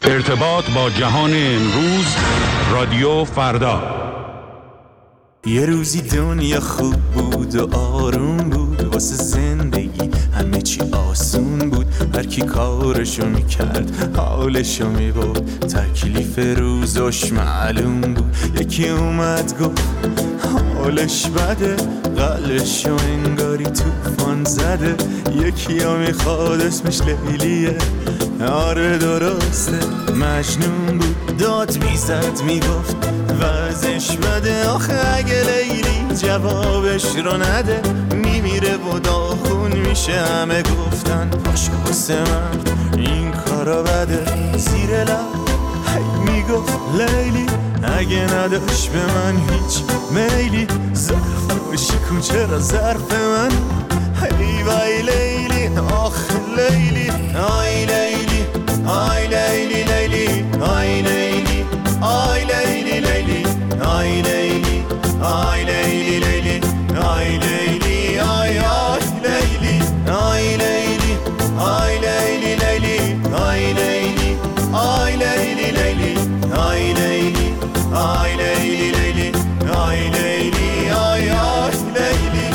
ارتباط با جهان امروز، رادیو فردا. یه روزی دنیا خوب بود و آروم بود، واسه زندگی همه چی آسون بود. هر کی کارشو میکرد حالشو میبود، تکلیف روزش معلوم بود. یکی اومد گفت حالش بده، قلبشو انگاری توفان زده. یکی ها میخواد اسمش لیلیه، آره درسته مجنون بود. داد میزد میگفت وضعش بده، آخه اگه لیلی جوابش رو نده میمیره و داغون میشه. همه گفتن باشه واسه مرد این کارا بده. زیر لب هی میگفت لیلی اگه نداشت به من هیچ میلی، ظرفش کن چرا ظرف من. هی وای لیلی آخ لیلی، آی لیلی آی لیلی لیلی، آی لیلی آی لیلی لیلی، آی لیلی آی لیلی لیلی، آی لیلی آی آی لیلی، آی لیلی آی لیلی لیلی، آی لیلی آی لیلی لیلی، آی لیلی آی لیلی لیلی، آی لیلی آی آی لیلی.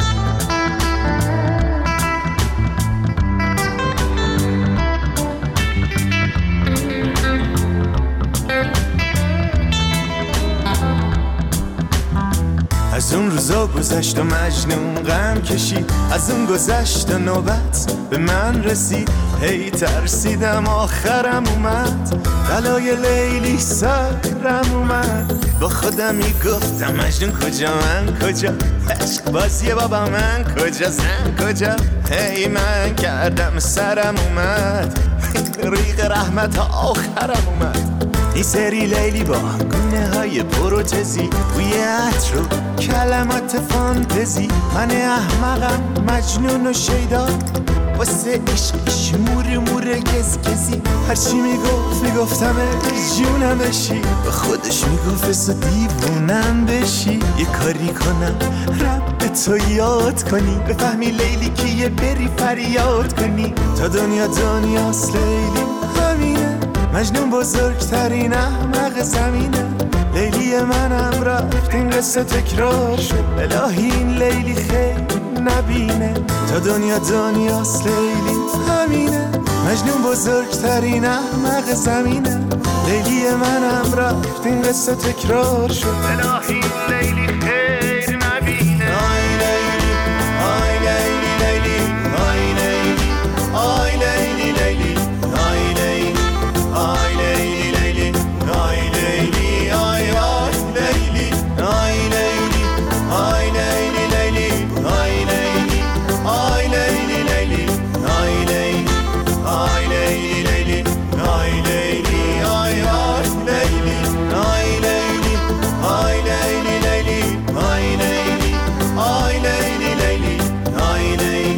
از اون روزا گذشت و مجنون غم کشید، از اون گذشت و نوبت به من رسید. هی ترسیدم آخرم اومد، بلای لیلی سرم اومد. با خودم میگفتم مجنون کجا من کجا، عشق بازی بابا من کجا زن کجا. هی من کردم سرم اومد، ریق رحمت آخرم اومد. این سری لیلی با گونه های پروتزی، بوی عطر و کلمات فانتزی. من احمقم مجنون و شیدا، واسه عشقش مور مور گزگزی. هرچی میگفتم جونم بشی، به خودش میگفت بسا دیوونم بشی. یه کاری کنم رب تو یاد کنی، بفهمی لیلی کیه بری فریاد کنی. تا دنیاست لیلی همینه، مجنون بزرگترین احمق زمینه. لیلی منم رفت این قصه تکرار شد، الهی این لیلی خیلی نبینه. تا دنیاست لیلی همینه، مجنون بزرگترین احمق زمینه. لیلی منم رفت این قصه تکرار شد، الهی این لیلی خیلی نبینه. آی لیلی آی لیلی لیلی، آی لیلی آی لیلی لیلی، آی لیلی آی لیلی لیلی، آی لیلی آی آی لیلی، آی لیلی آی لیلی لیلی، آی لیلی آی لیلی لیلی، آی لیلی آی لیلی لیلی، آی لیلی آی آی لیلی، آی لیلی آی لیلی لیلی، آی لیلی آی لیلی لیلی، آی لیلی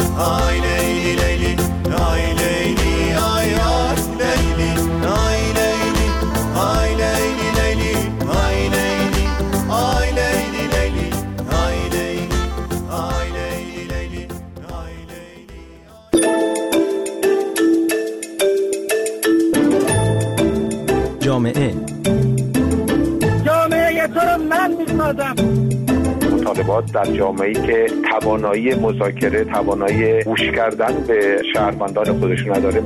آی لیلی لیلی، آی لیلی آی آی لیلی، آی لیلی آی لیلی لیلی، آی لیلی آی لیلی لیلی، آی لیلی آی لیلی لیلی، آی لیلی. جامعه تو رو من میسازم. مطالبات در جامعه‌ای که توانایی مذاکره، توانایی گوش کردن به شهروندان خودشون نداره.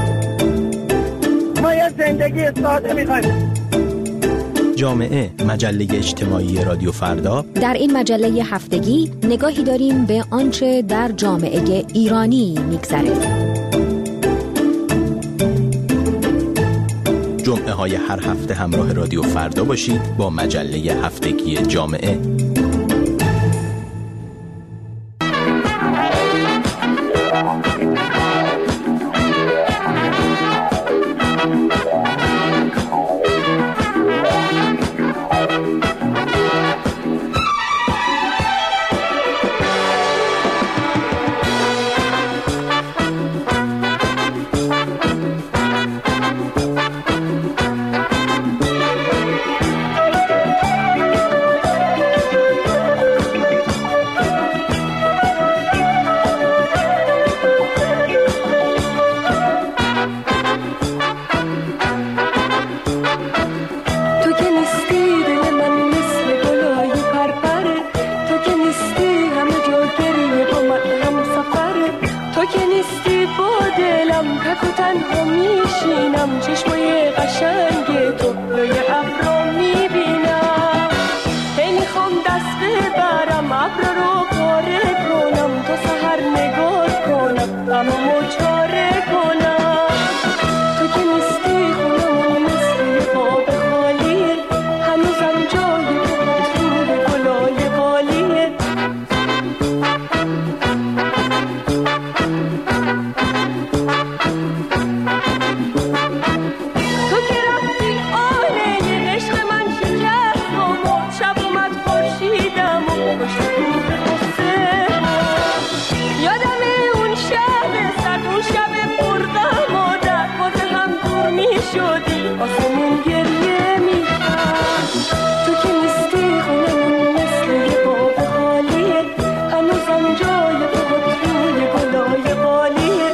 ما یه زندگی ساده می‌خوایم. جامعه، مجله اجتماعی رادیو فردا. در این مجله هفتگی نگاهی داریم به آنچه در جامعه ایرانی میگذره. جمعه های هر هفته همراه رادیو فردا باشید با مجله هفتگی جامعه. تنها میشینم، چشمای قشنگ تو لای ابرا میبینم. هی میخوام دست ببرم ابر رو پاره کنم، تا سحر نگاه کنم غممو چاره کنم. تو که نیستی خونمون مثل باب خالیه، هنوزم جای روی گلای بالیه. تو که رفتی آله عشق من شکست و مرد، شب اومد خورشیدم و پشت کوه قصه. یادم اون شب سرد، اون شب پرغم و درد، باز هم دور میشدی آسمون گریه میکرد. تو که نیستی خونمون مثل یه باب خالیه، هنوزم جای خود روی گلای بالیه.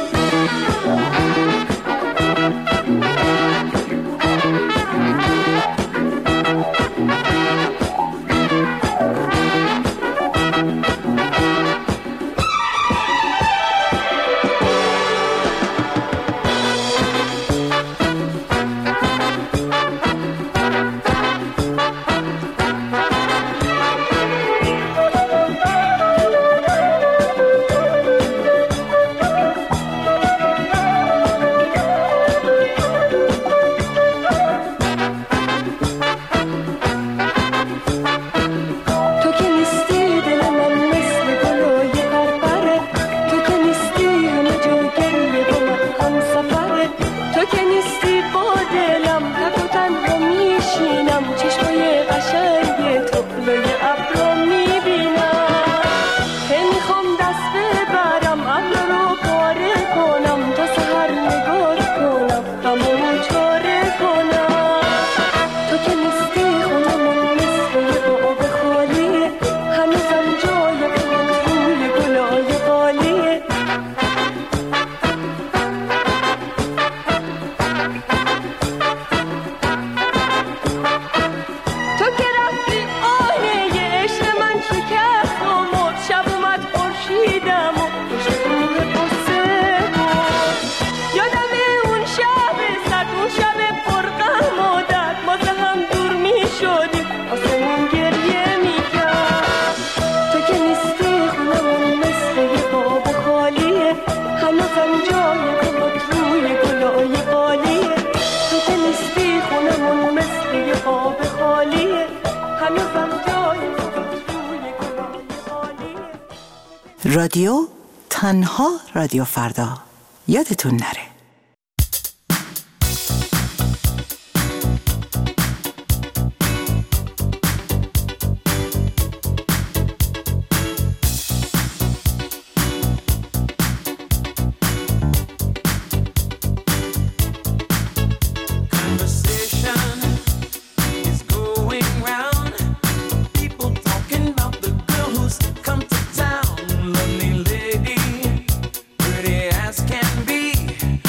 تو که نیستی دل من مثل گلای پرپره، تو که نیستی همه جا گریه با من هم سفره. تو که نیستی با دلم تک و تنها میشینم، چشمای قشنگ تو لای ابرا میبینم. هی میخوام دست ببرم ابر رو پاره کنم، تا سحر نگاه کنم غممو چاره کنم. تو که نیستی خونمون مثل یه باغ خالیه، هنوزم جای خود روی گلای بالیه. تو که رفتی آینه عشق من شکست و مرد، شب اومد خورشیدم و پشت کوه قصه بود. یادم اون شب سرد، اون شب پرغم و درد، باز هم دور میشدیم آسمون گریه میکرد. تو که نیستی خونمون مثل یه باب خالیه، هنوزم جای خود روی گلای بالیه. تو که نیستی خونمون مثل یه باب خالیه، هنوزم جای خود روی گلای بالیه. رادیو تنها رادیو فردا، یادتون نره. Pretty as can be,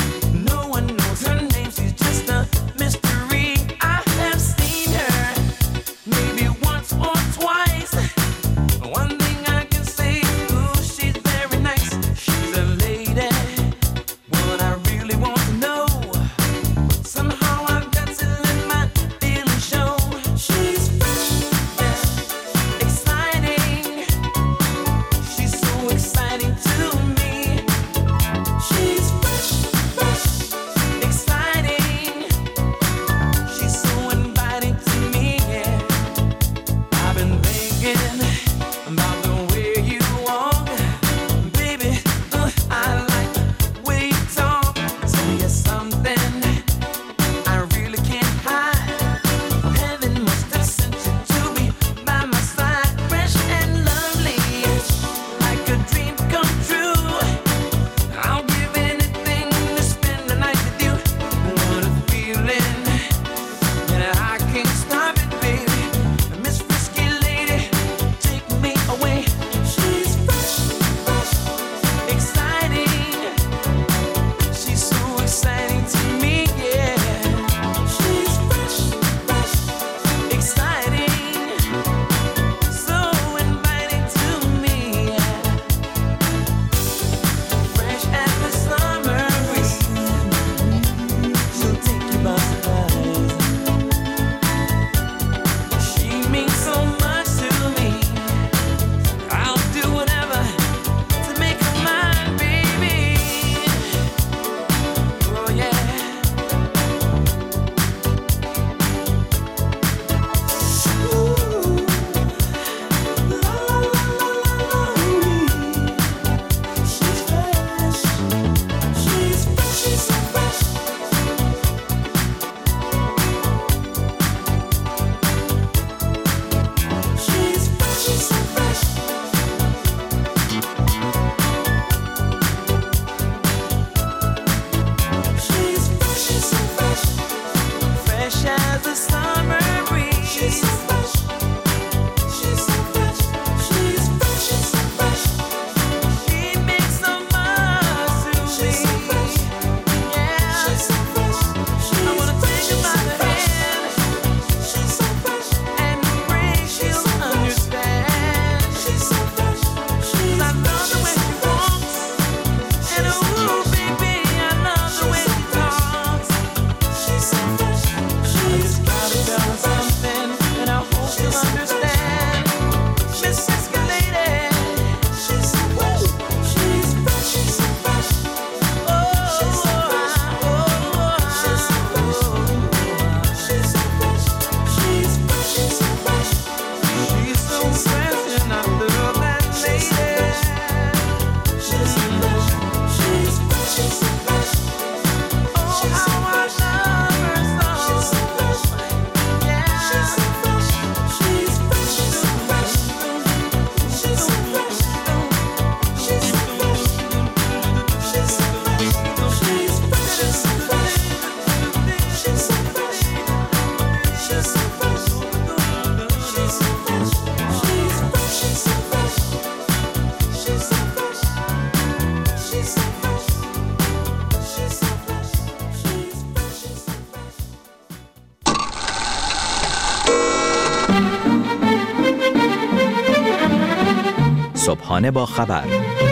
صبحانه با خبر،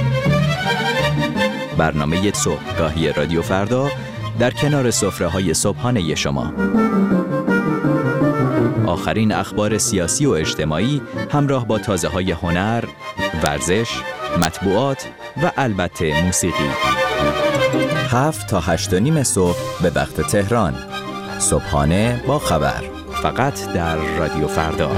برنامه صبحگاهی رادیو فردا در کنار سفره‌های صبحانه شما. آخرین اخبار سیاسی و اجتماعی همراه با تازه‌های هنر، ورزش، مطبوعات و البته موسیقی. 7 تا 8:30 صبح به وقت تهران. صبحانه با خبر، فقط در رادیو فردا.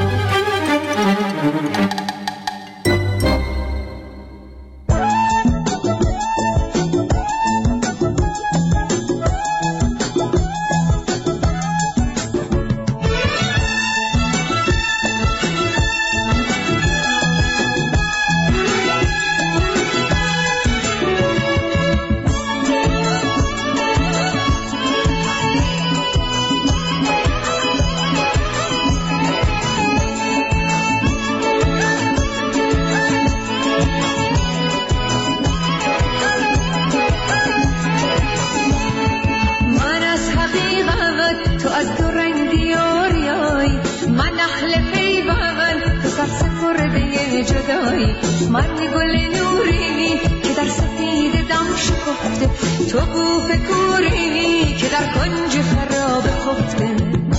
من گل نورینی که در سفید دم شکفته، تو بوف کورینی که در کنج خراب خفته.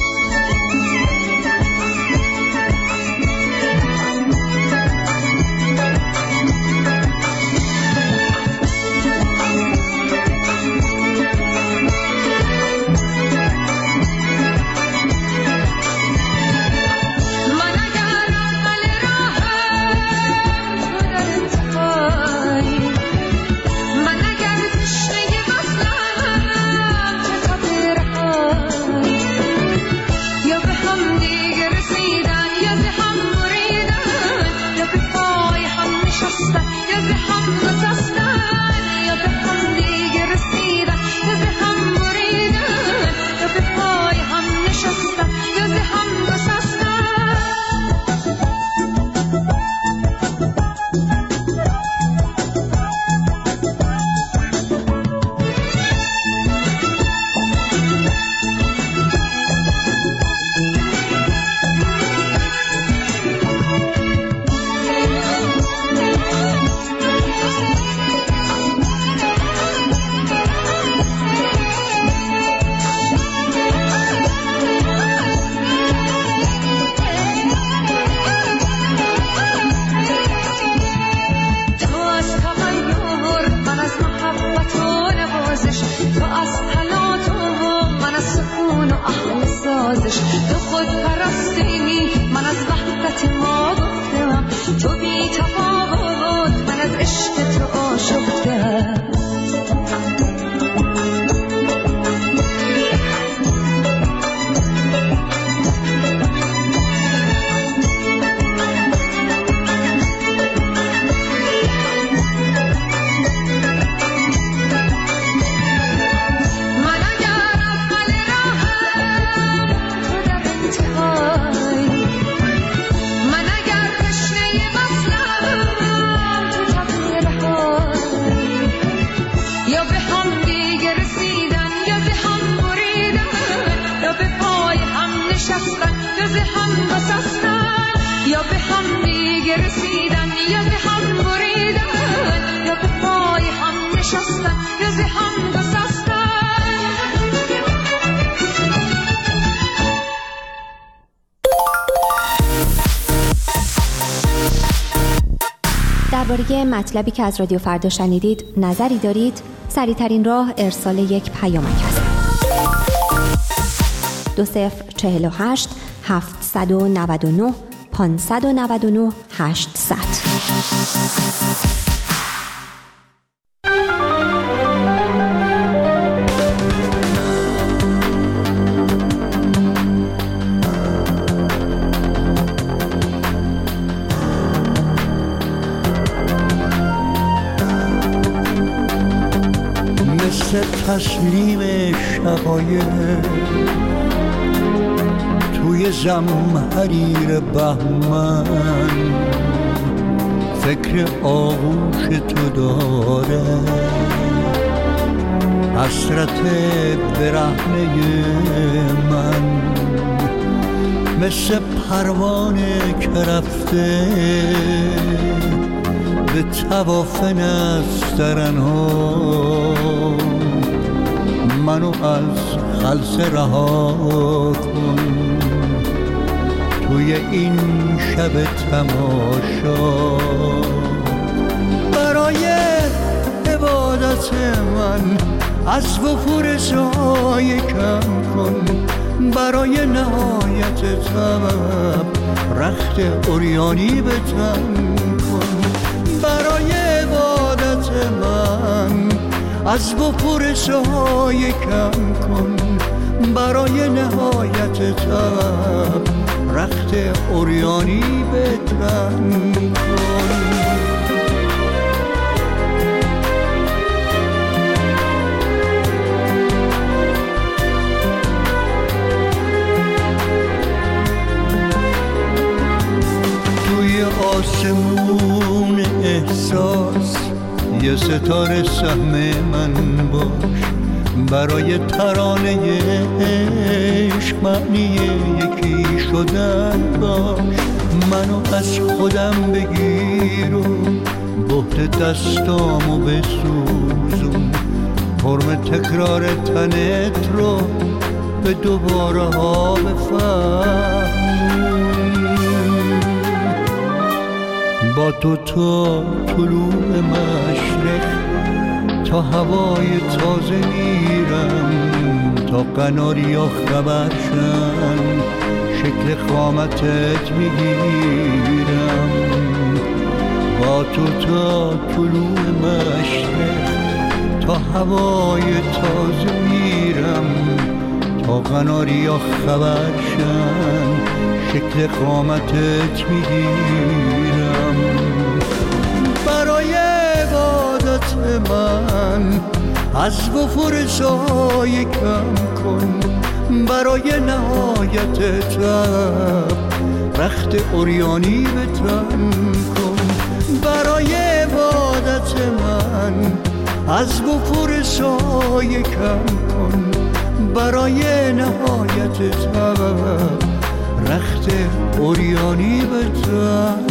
تو خود پرستینی، من از وحدت ما گفتم، تو بی تفاوت، من از عشق تو آشفتم. یا به هم دیگه رسیدن، یا به هم بریدن، یا به پای هم نشستن، یا به هم گسستن. درباره مطلبی که از رادیو فردا شنیدید نظری دارید؟ سریع‌ترین راه ارسال یک پیامک است. 2048 799 599 800. مثل تسلیم شقایق توی زمحریر بهمن، فکر آغوش تو داره، حسرت برهنه من، مثل پروانه که رفته به طواف نسترنها منو از خلسه رها کن توی این شب تماشا برای عبادت من از وفور سایه کم کن برای نهایت طلب رخت عریانی به تن کن برای عبادت من از وفور سایه کم کن برای نهایت طلب رخت عریانی به تن کن آسمون احساس یه ستاره سهم من باش برای ترانه عشق معنی یکی شدن باش منو از خودم بگیر و بهت دستامو بسوزون فرم تکرار تنت رو به دوباره ها بفهمون با تو تا طلوع مشرق تا هوای تازه میرم تا قناریا خبرشن شکل قامتت میگیرم با تو تا طلوع مشرق تا هوای تازه میرم تا قناریا خبرشن شکل قامتت میگیرم برای عبادت من از وفور سایه کم کن برای نهایت طلب رخت عریانی به تن کن برای عبادت من از وفور سایه کم کن برای نهایت طلب رخت عریانی به تن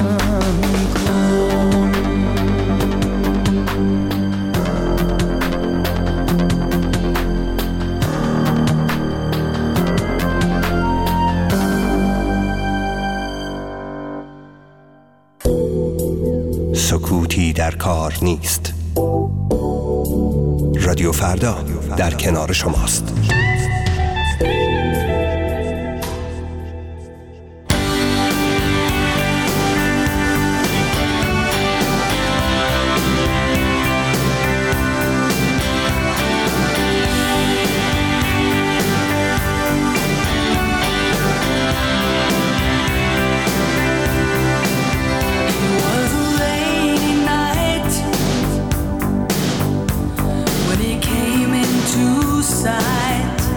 کن سکوتی در کار نیست. رادیو فردا در کنار شماست. When he came into sight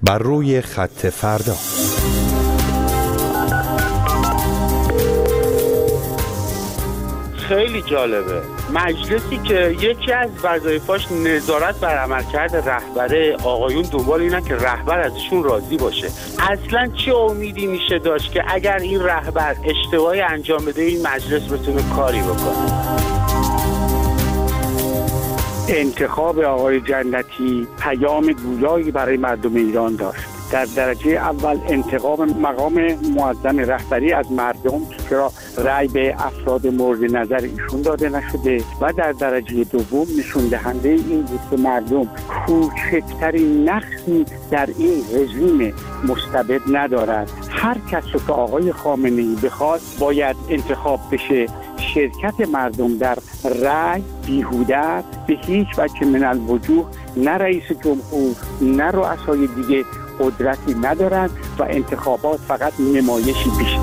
بر روی خط فردا. خیلی جالبه. مجلسی که یکی از وظایفاش نظارت بر عملکرد رهبره، آقایون دنبال اینن که رهبر ازشون راضی باشه. اصلا چه امیدی میشه داشت که اگر این رهبر اشتباهی انجام بده این مجلس بتونه کاری بکنه؟ انتخاب آقای جنتی پیام گویایی برای مردم ایران داشت. در درجه اول انتخاب مقام معظم رهبری از مردم، چرا رأی به افراد مورد نظر ایشون داده نشده، و در درجه دوم نشون دهنده این بود که مردم کوچکترین نقصی در این رژیم مستبد ندارد. هر کس که آقای خامنه‌ای بخواد باید انتخاب بشه. شرکت مردم در رأی بیهوده است، به هیچ وجه من الوجوه. نه رئیس جمهور نه رؤسای دیگه قدرتی ندارند و انتخابات فقط نمایشی بیشتر.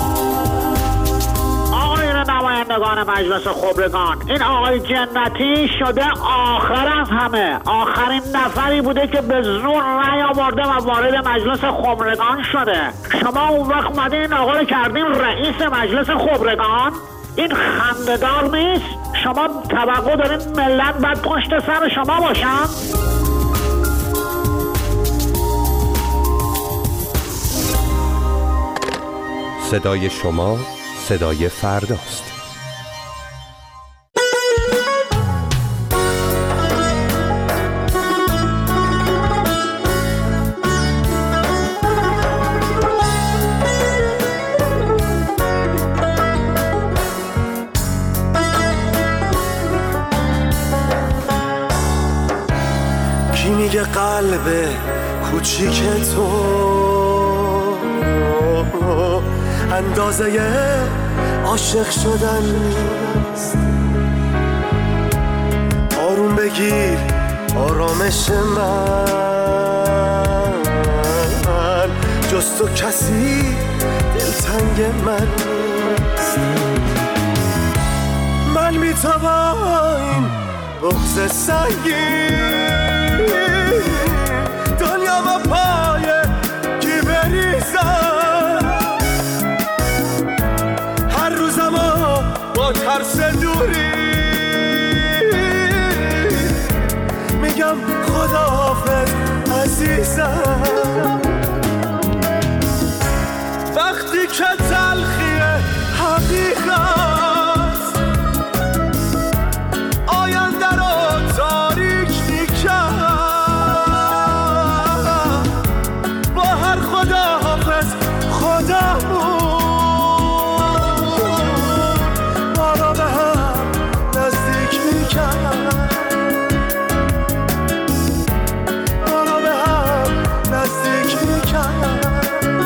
آقایون نمایندگان مجلس خبرگان، این آقای جنتی شده آخر از همه، آخرین نفری بوده که به زور رأی آورده و وارد مجلس خبرگان شده. شما اون وقت اومدین این آقا رو کردین رئیس مجلس خبرگان؟ این خنده‌دار نیست؟ شما توقع دارین ملت بعد پشت سر شما باشن؟ صدای شما صدای فرداست. کی میگه قلب کوچیک تو اندازه عاشق شدن نیست؟ آروم بگیر آرامش من، جز تو کسی دلتنگ من نیست. من میتوان این بغض سنگین دنیا و پای کی بریزم، هر روزم با ترس دوری میگم خداحافظ عزیزم. وقتی که تلخی حقیقت آینده رو تاریک میکرد، با هر خداحافظ خدامون ما را به هم نزدیک میکرد، ما را به هم نزدیک میکرد.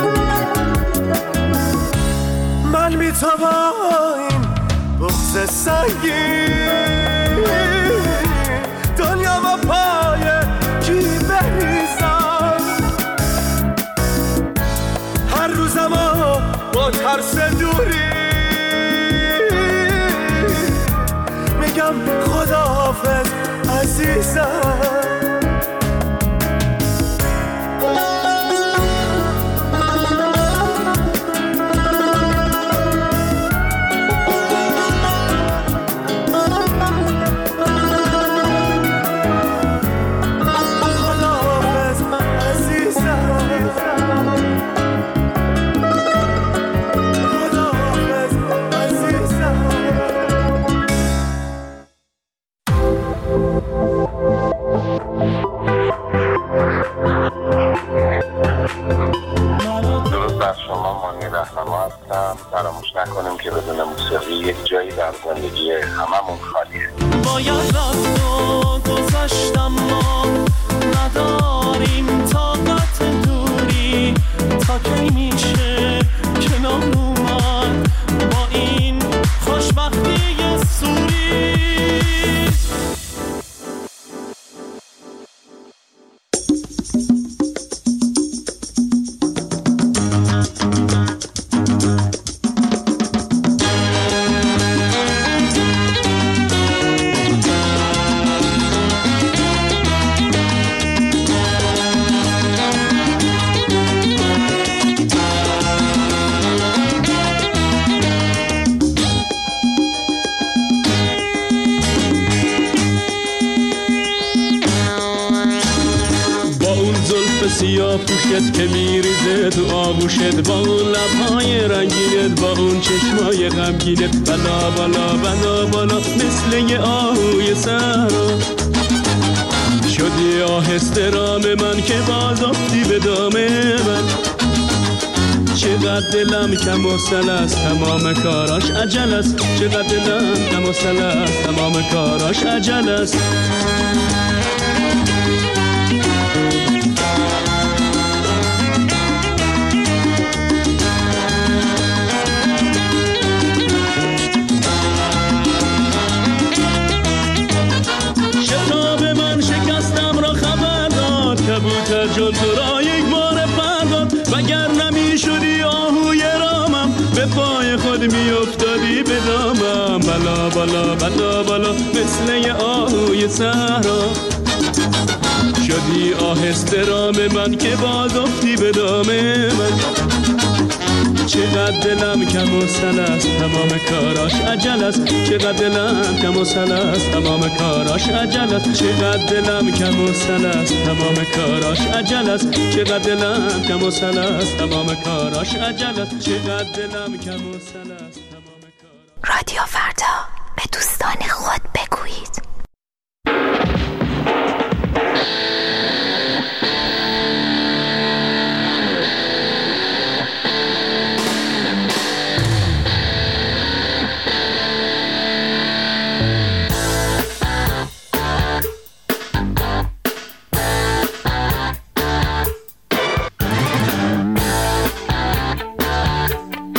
من میتوان این بغض سنگین دنیا و پای کی بریزم، هر روزم با ترس دوری میگم خداحافظ عزیزم. فراموش نکنیم که بدون موسیقی یک جایی در زندگی هممون خالیه. باید رفت و گذشتم، ما نداریم طاقت دوری، تا کی میشه کنار اومد با این خوشبختی سوری. زلف سیاه پوشت که میریزه تو آغوشت، با اون لبهای رنگینت، با اون چشمای غمگینت، بالا بالا بالا بالا مثل یه آهوی صحرا. شدی آهسته رام من که باز افتی به دام من. چقدر دلم کم و سل است تمام کاراش عجل است، چقدر دلم کم و سل است تمام کاراش عجل است. شتاب من شکستم را خبر داد، کبوتر جان تو را یک بار پرداد، وگر نمیشدی آهوی رامم به پای خود میافتادی به دامم. بالا بالا بالا بالا مثل یه آهوی صحرا. شدی آهسته رام من که باز افتی به دام من. چقدر دلم کم و سل است تمام کاراش عجل است، چقدر دلم کم و سل است تمام کاراش عجل است، چقدر دلم کم و سل است تمام کاراش عجل است، چقدر دلم کم و سل است تمام کاراش عجل است، چقدر دلم کم و سل است تمام کاراش. رادیو فردا، به دوستان خود بگویید.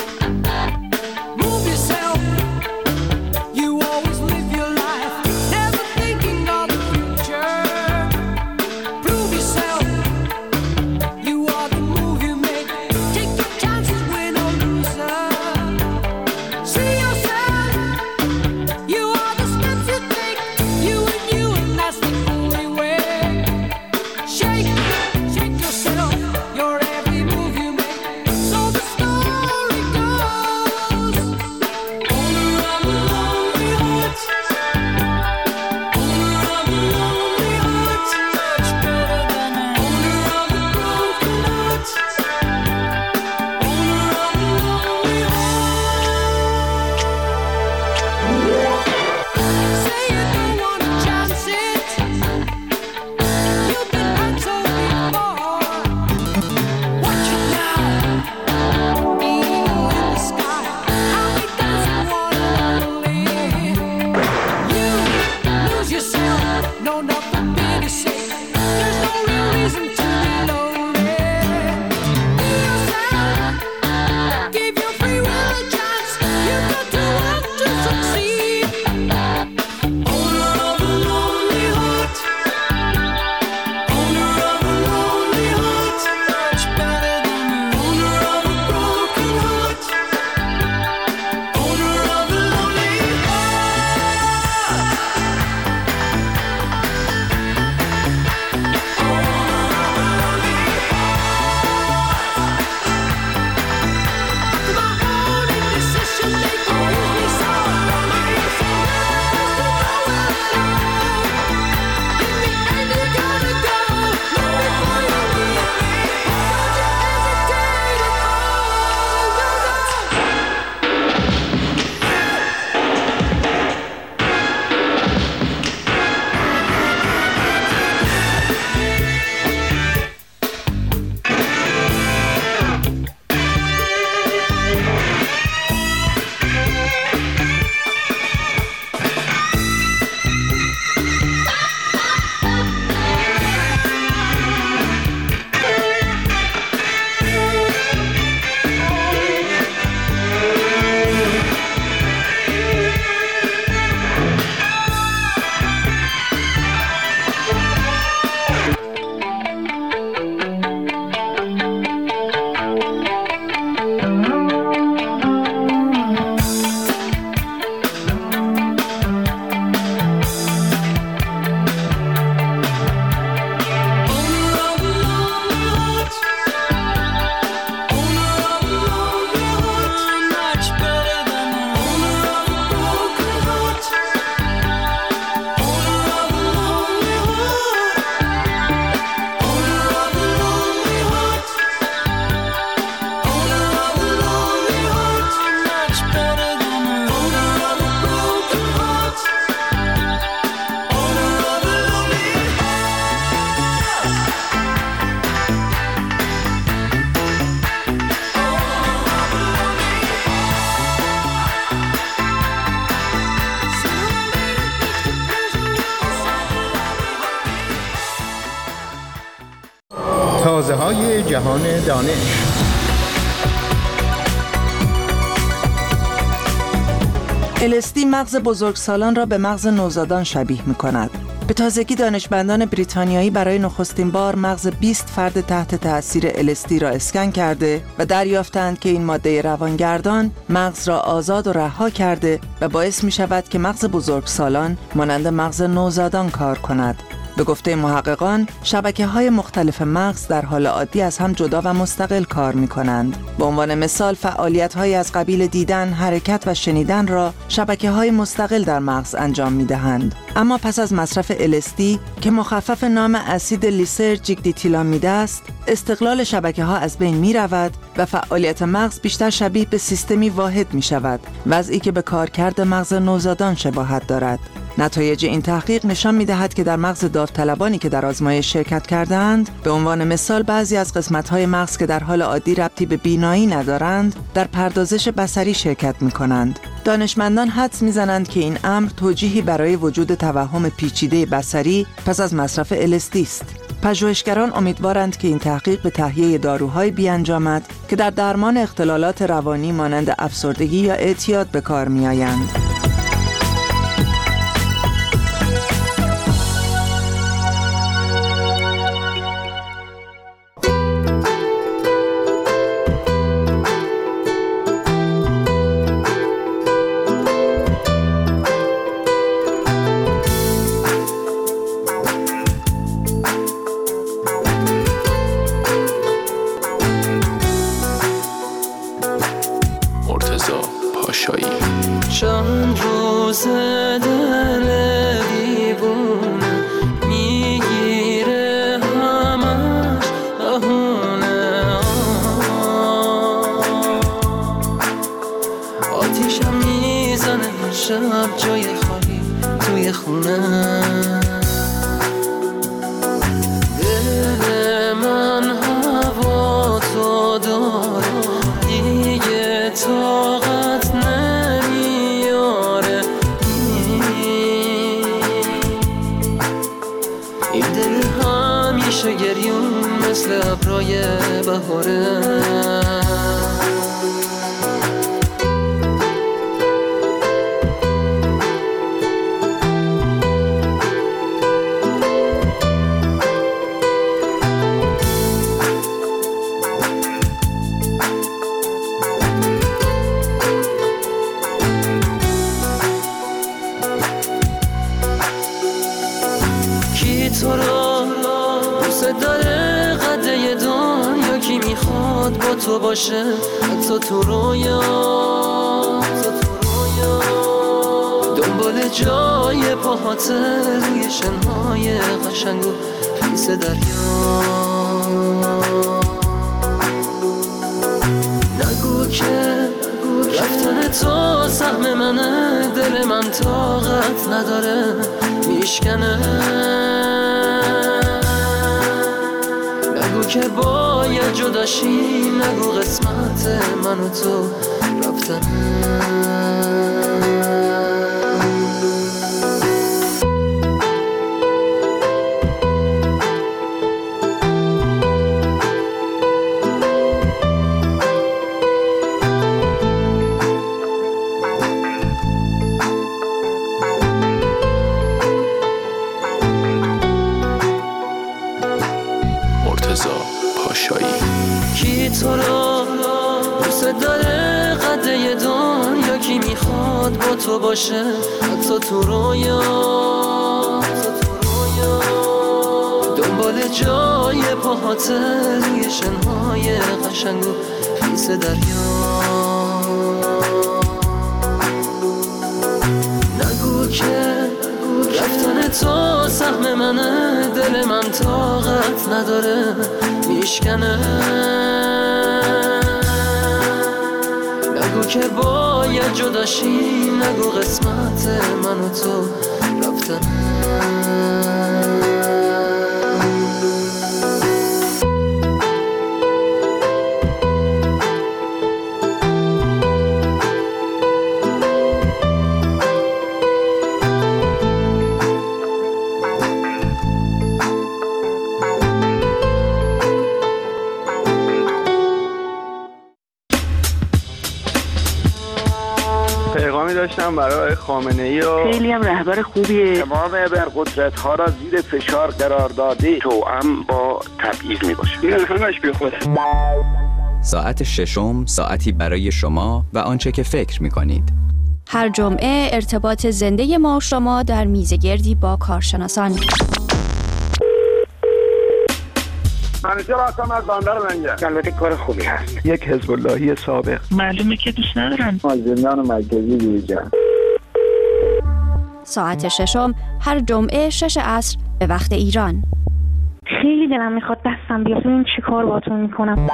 Move yourself, you always live your life. Never تازه‌های جهان دانش. LSD مغز بزرگسالان را به مغز نوزادان شبیه می‌کند. به تازگی دانشمندان بریتانیایی برای نخستین بار مغز 20 فرد تحت تأثیر LSD را اسکن کرده و دریافتند که این ماده روانگردان مغز را آزاد و رها کرده و باعث می‌شود که مغز بزرگسالان مانند مغز نوزادان کار کند. به گفته محققان، شبکه‌های مختلف مغز در حال عادی از هم جدا و مستقل کار می‌کنند. به عنوان مثال، فعالیت‌هایی از قبیل دیدن، حرکت و شنیدن را شبکه‌های مستقل در مغز انجام می‌دهند. اما پس از مصرف LSD که مخفف نام اسید لیسرژیک دیتیلامید است، استقلال شبکه‌ها از بین می‌رود و فعالیت مغز بیشتر شبیه به سیستمی واحد می‌شود، وضعی که به کارکرد مغز نوزادان شباهت دارد. نتایج این تحقیق نشان می‌دهد که در مغز داوطلبانی که در آزمایش شرکت کردند، به عنوان مثال بعضی از قسمت‌های مغز که در حال عادی ربطی به بینایی ندارند، در پردازش بصری شرکت می‌کنند. دانشمندان حدس می‌زنند که این امر توجیهی برای وجود توهم پیچیده بصری پس از مصرف LSD است. پژوهشگران امیدوارند که این تحقیق به تهیه داروهایی بیانجامد که در درمان اختلالات روانی مانند افسردگی یا اعتیاد به کار می‌آیند. چند روز دل دیوونه میگیره همش بهونه، آتیشم میزنه شب جای خالی توی خونه. دل من هوا تو داره دیگه طاقت نمیاره، این دل همیشه گریون مثل ابرای بهاره. تو را دوست داره قده دنیا، کی میخواد با تو باشه حتی تو رویا، دنبال جای پاهات روی شنهای قشنگ و خیس دریا. نگو که رفتن تو سهم منه، دل من طاقت نداره میشکنه. نگو که باید جداشی، نگو قسمت من و تو رفتنه. کی تو را دوست داره قده دنیا، کی میخواد با تو باشه حتی تو رویا، دنبال جای پاهات روی شنهای قشنگ و خیس دریا. نگو که رفتن تو سهم منه، دل من طاقت نداره میشکنه. نگو که باید جداشی، نگو قسمت من و تو رفتنه. داشتم برای خامنه‌ای و خیلی هم رهبر خوبیه. تمام ابرقدرت‌ها را زیر فشار قرار داده، توأم با تبعیض میباشه. این همش بی خود. ساعت ششم ساعتی برای شما و آنچه که فکر می‌کنید. هر جمعه ارتباط زنده ما و شما در میزگردی با کارشناسان. منیجر هستم از بندر لنگر. البته کار خوبی هست. یک حزب اللهی سابق. معلومه که دوست ندارن. از زندان مرکزی بیرون. ساعت ششم هر جمعه 6 عصر به وقت ایران. خیلی دلم میخواد دستم بیاد ببینم چی کار باهاتون میکنم.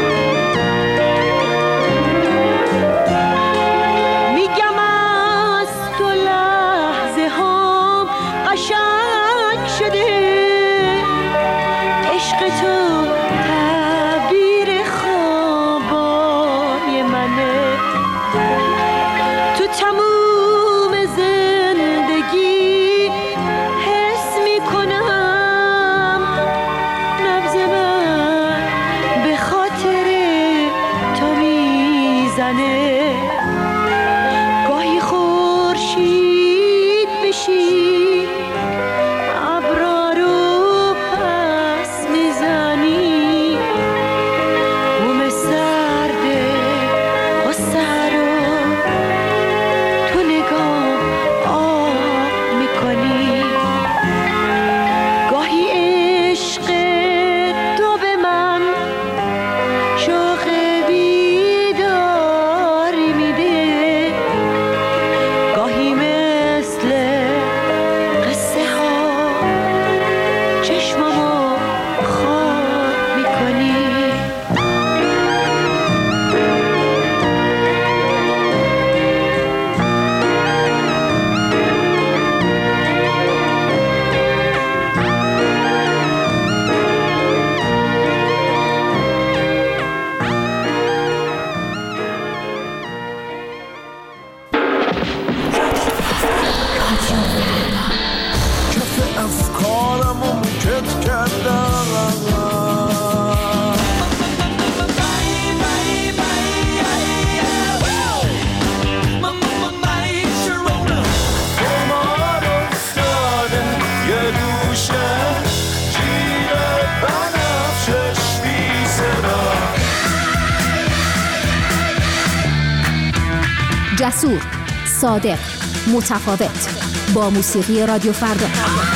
میگم از میزنه گاهی خورشید بشی ابرا رو پس میزنی بوم سرده غصه رو تو نگاه آب میکنی گاهی عشق تو به من شوق بیداری میده گاهی مثل قصه ها چشمامو خواب میکنی کف افکارم رو موکت کردم قمار افتاده یه گوشه جیب بنفشش بی صدا جسور، صادق، متفاوت با موسیقی رادیو فردا.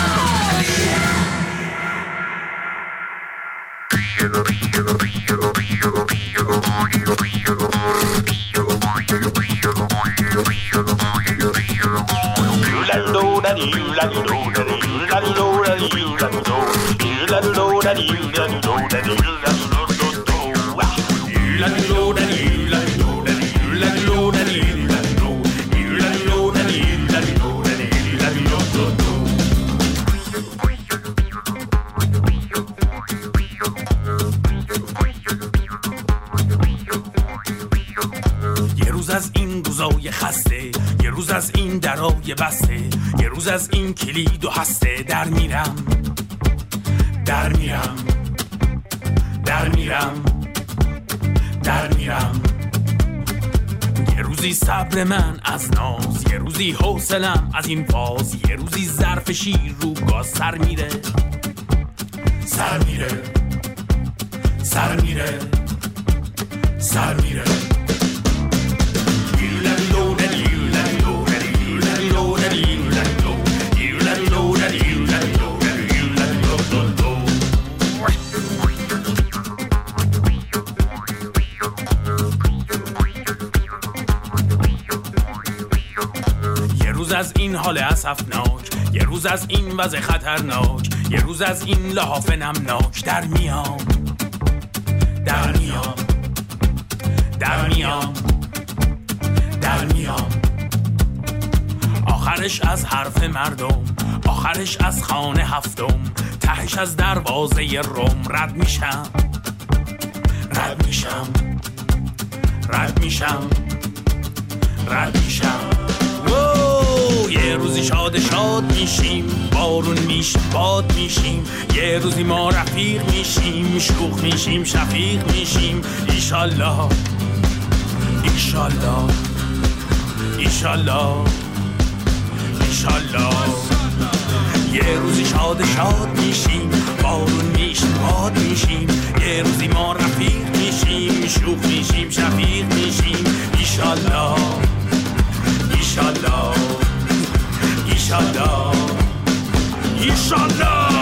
یه روز از این روزای خسته، یه روز از این درای بسته، یه روز از این کلید و هسته در میرم در میرم در میرم در میرم یه روزی صبر من از ناز، یه روزی حوصلم از این فاز، یه روزی ظرف شیر رو گاز سر میره سر میره سر میره سر میره یه روز از این حال اسفناک، یه روز از این وضع خطرناک، یه روز از این لحاف نمناک در میام در میام در میام در میام آخرش از حرف مردم، آخرش از خانه هفتم، تهش از دروازه روم رد میشم رد میشم رد میشم رد میشم یه روزی شاد میشیم، بارون میشیم باد میشیم، یه روزی ما رفیق میشیم، شوخ میشیم شفیق میشیم، ایشالله ایشالله ایشالله ایشالله یه روزی شاد میشیم، بارون میشیم باد میشیم، یه روزی ما رفیق میشیم، شوخ میشیم شفیق میشیم، ایشالله ایشالله ایشالله ایشالله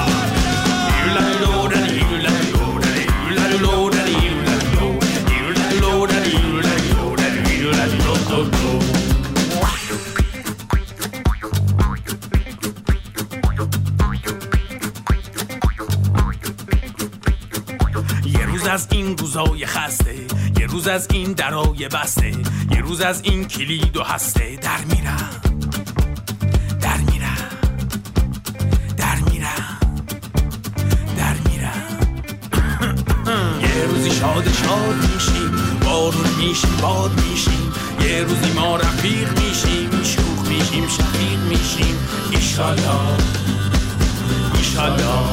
یه روز از این روزای خسته، یه روز از این درای بسته، یه روز از این کلید و هسته در میرم در میرم در میرم در میرم یه روزی شاد میشیم، بارون میشیم باد میشیم، یه روزی ما رفیق میشیم، شوخ میشیم شفیق میشیم، ایشالله ایشالله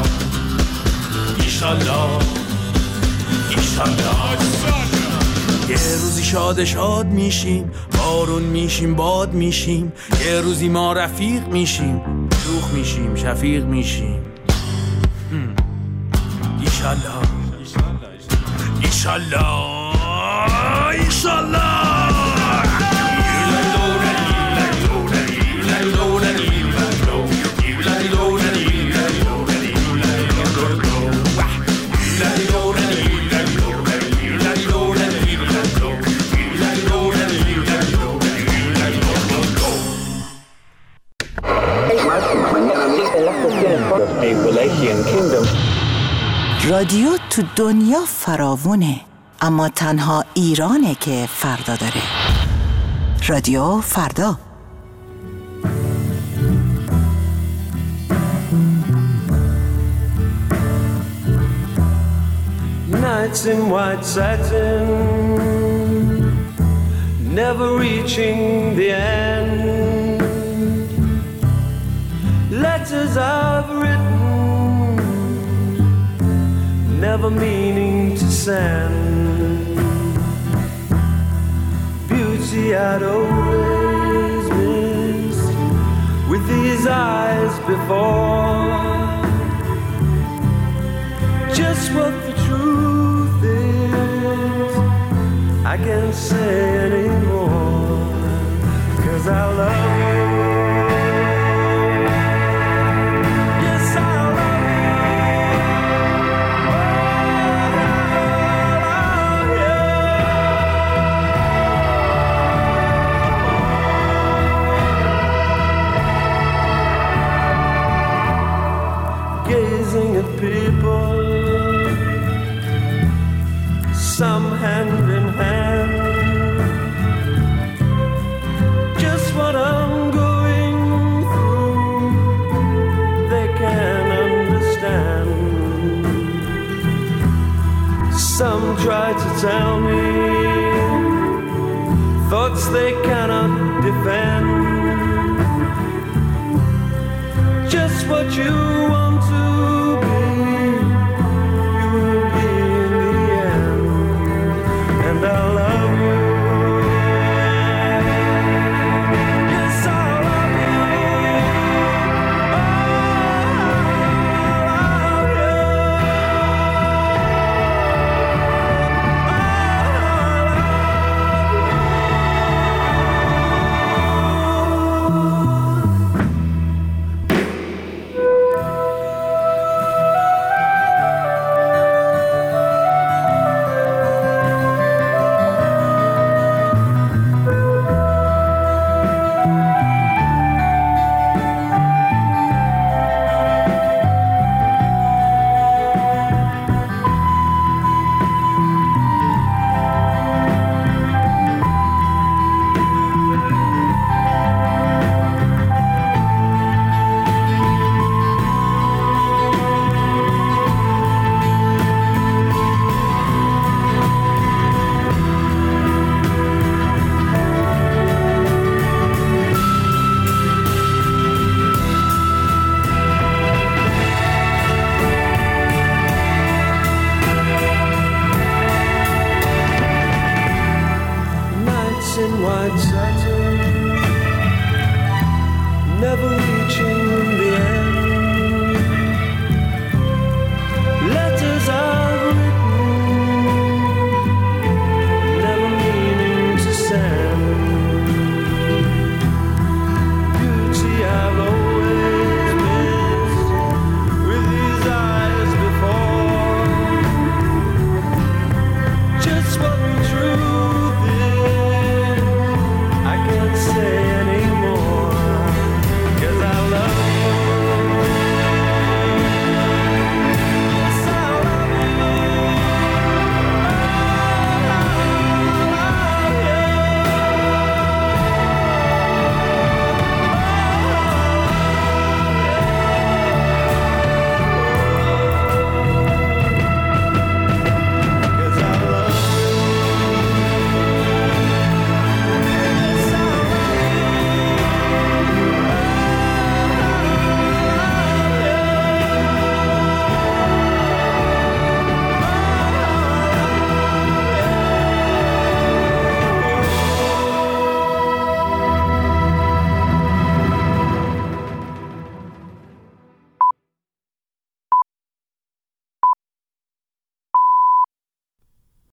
ایشالله ایشالله یه روزی شاد شاد میشیم، بارون میشیم، باد میشیم، یه روزی ما رفیق میشیم، شوخ میشیم، شفیق میشیم. ایشالله ایشالله ایشالله. رادیو تو دنیا فراوونه، اما تنها ایرانه که فردا داره. رادیو فردا. Nights in white satin, never reaching the end. Letters I've written, never meaning to send. Beauty I'd always missed with these eyes before. Just what the truth is, I can't say anymore, 'cause I love you. People, some hand in hand, just what I'm going through, they can understand. Some try to tell me thoughts they cannot defend, just what you want to